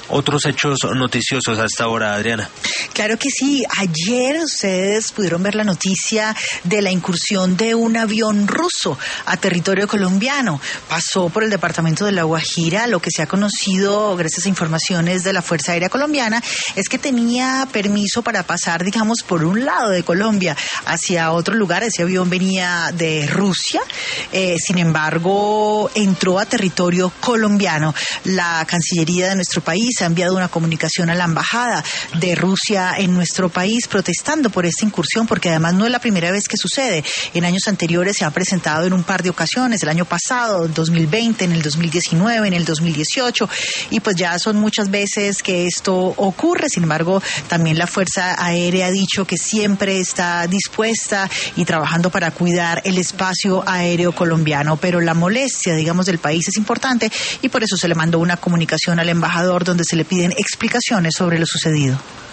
Otros hechos noticiosos hasta ahora, Adriana. Claro que sí. Ayer ustedes pudieron ver la noticia de la incursión de un avión ruso a territorio colombiano. Pasó por el departamento de La Guajira. Lo que se ha conocido gracias a informaciones de la Fuerza Aérea Colombiana es que tenía permiso para pasar, digamos, por un lado de Colombia hacia otro lugar. Ese avión venía de Rusia. Sin embargo, entró a territorio colombiano. La Cancillería de nuestro país ha enviado una comunicación a la embajada de Rusia en nuestro país protestando por esta incursión, porque además no es la primera vez que sucede. En años anteriores se ha presentado en un par de ocasiones, el año pasado, en 2020, en el 2019, en el 2018, y pues ya son muchas veces que esto ocurre. Sin embargo, también la Fuerza Aérea ha dicho que siempre está dispuesta y trabajando para cuidar el espacio aéreo colombiano, pero la molestia, digamos, del país es importante y por eso se le mandó una comunicación al embajador donde se le piden explicaciones sobre lo sucedido.